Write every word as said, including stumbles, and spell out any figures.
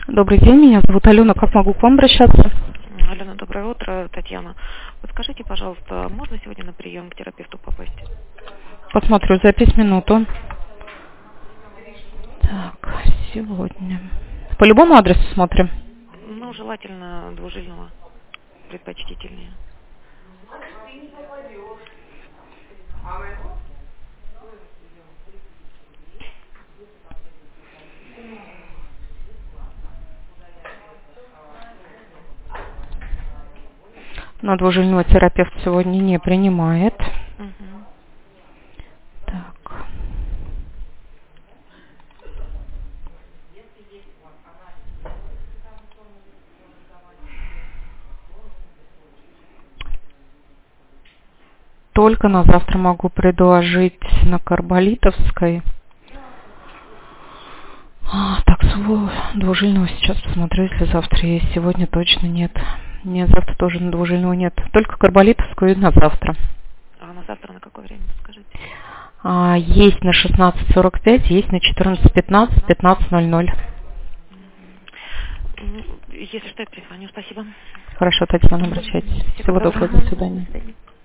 Добрый день, меня зовут Алена. Как могу к вам обращаться? Алена, доброе утро, Татьяна. Подскажите, пожалуйста, можно сегодня на прием к терапевту попасть? Посмотрю запись, минуту. Так, сегодня. По любому адресу смотрим? Ну, желательно двужильного, предпочтительнее. Но двужильного терапевт сегодня не принимает. Угу. Так. Только на завтра могу предложить на Карболитовской. А, так, своего двужильного сейчас посмотрю, если завтра есть. Сегодня точно нет. Нет, завтра тоже на двужильного нет. Только Карболитовскую на завтра. А на завтра на какое время, скажите? А, есть на шестнадцать сорок пять, есть на четырнадцать пятнадцать, пятнадцать ноль ноль. Угу. Если что, я перезвоню. Спасибо. Хорошо, Татьяна, обращайтесь. Всего Всего доброго, доброго. до свидания. До свидания.